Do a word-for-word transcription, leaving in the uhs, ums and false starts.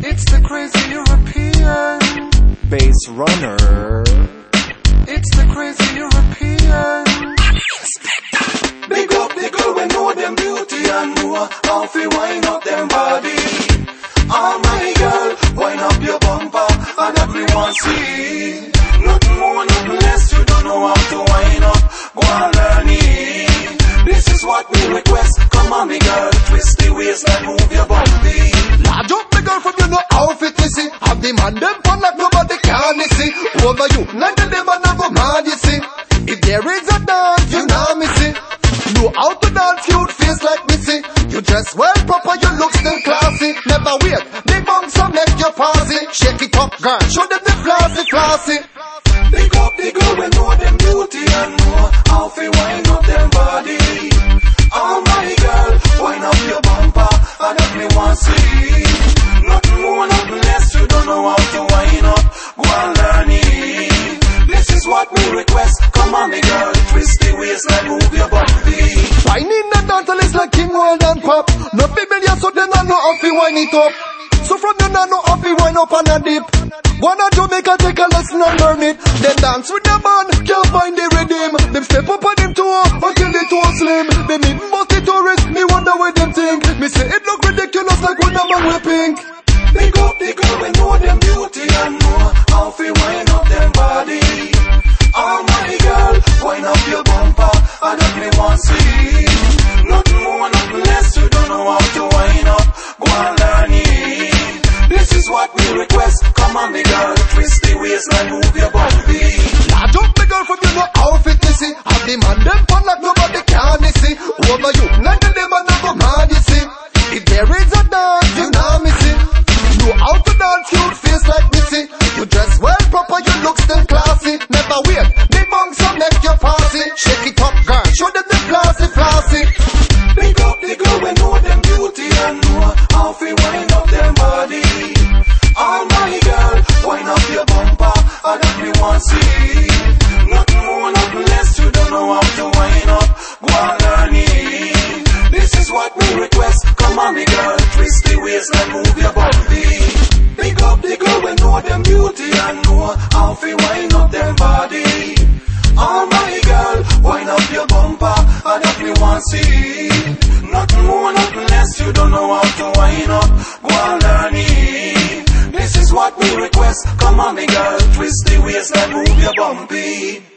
It's the crazy European bass runner. It's the crazy European. Big up the girl we know them beauty and know how fi wind up them body. Oh my girl, wind up your bumper and everyone see. Nothing more, nothing less, you don't know how to wind up. Go and learn it. This is what we request. Come on me girl, twist the waist and move your body. Large up the girl from you know outfit you see. Have the man them fun like nobody can see. Over you, like the them and never mad you see. If there is a dance, you know me see. Know how to dance, cute face like me see. You dress well proper, you look still classy. Never wait, big bump some make you fussy. Shake it up girl, show them the flossy flossy. Big up the girl we know them beauty and know how fi wind up them body. Oh my girl, wind up your bumper and everyone see. Nothing more, nothing less, you don't know how to wind up. Go and learn it. This is what we request. Come on me girl, twist the waist and move your body. Wine in the dance is like King World and Pop. No familiar so they don't know how to wind it up. So from you know how to wind up on a dip. Wanna Jamaica take a lesson and learn it. Then dance with the man, can't find the rhythm. Them step up on them toe until they toe slim. They meet most the tourists, me wonder where them think. Me say it look ridiculous like when a man wear pink. Big up the girl we know them beauty and know how fi wind up them body. Oh my girl, wind up your bumper and everyone see. Nothing more, nothing less, you don't know how to wind up. Go and learn it. This is what we request. Come on me girl, twist the waist and move your body. Large up the girl from you know outfit you see. Have the man them fun like nobody can see. Over you, like the them and never mad you see. If there is a dance, you know me see. Know how to dance, cute face like me see. You dress well proper, you look still classy. Never wait, big bang so make you fussy. Shake it up girl, show them the flossy flossy. Big up the girl we know them beauty and know how fi wind up them body. Oh my girl, wind up your bumper and everyone see. Nothing more, nothing less, you don't know how to wind up. Go and learn it. This is what we request. Come on me girl, twist the waist and move your body. Big up the girl we know them beauty and know how fi wind up them body. Oh my girl, wind up your bumper and everyone see. Nothing more, nothing less, you don't know how to wind up. Go and learn it. This is what we request. Come on me girl, twist the waist and move your bumpy.